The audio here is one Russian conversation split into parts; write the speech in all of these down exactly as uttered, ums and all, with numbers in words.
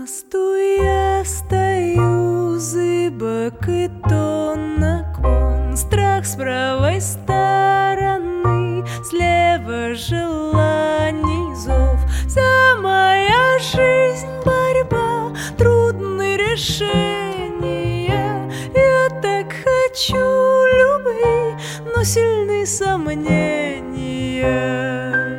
мосту я стою, зыбок и тонок он. Страх с правой стороны, слева желаний зов. Вся моя жизнь борьба, трудные решения. Я так хочу любви, но сильны сомнения.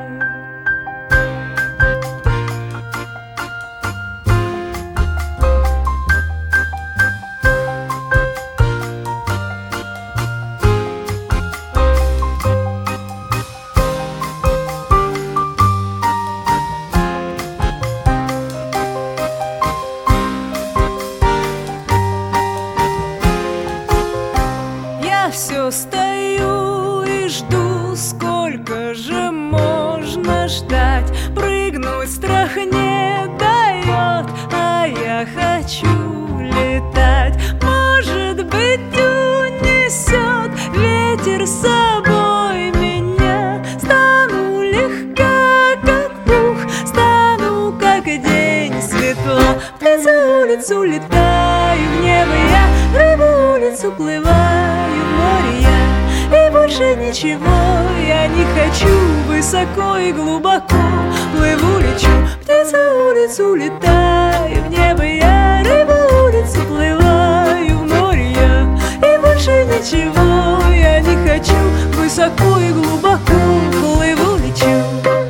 Все стою и жду, сколько же можно ждать. Прыгнуть страх не дает, а я хочу летать. Может быть, унесет ветер с собой меня. Стану легка, как пух, стану, как день светла. Птица улицу летаю, в небо я, рыба улицу плываю. И больше ничего я не хочу. Высоко и глубоко плыву, лечу. Птица улицу летаю, в небо я, рыба улицу плываю, в море я. И больше ничего я не хочу. Высоко и глубоко плыву, лечу.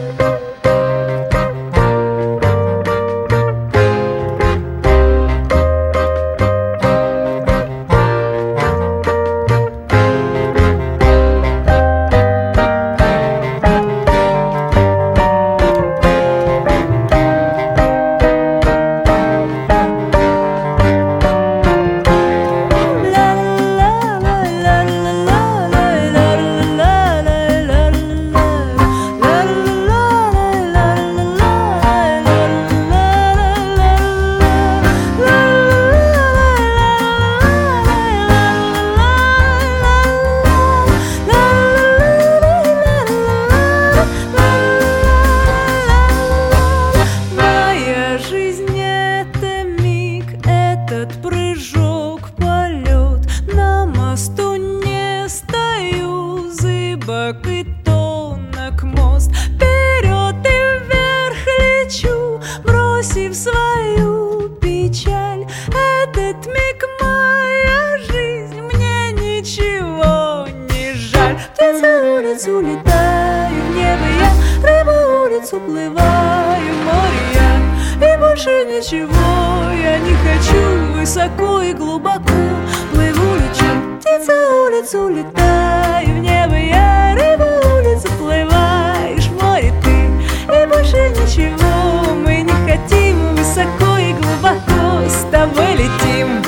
Прыжок, полет, на мосту не стою, зыбок и тонок мост. Вперед и вверх лечу, бросив свою печаль. Этот миг моя жизнь, мне ничего не жаль. Птица улицу летаю, в небо я, рыба улицу плываю, в море я. И больше ничего я не хочу. Высоко и глубоко плыву, лечу. Птица улицу летаю, в небо я, рыба улицу плываешь, в море ты. И больше ничего мы не хотим. Высоко и глубоко с тобой летим.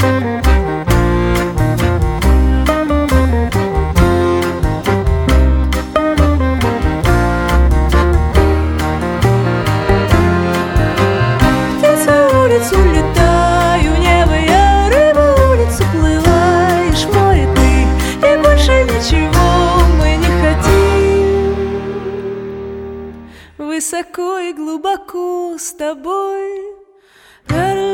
Улицу летаю, небо я, рыба улицу плываешь, в море ты. И больше ничего мы не хотим. Высоко и глубоко с тобой.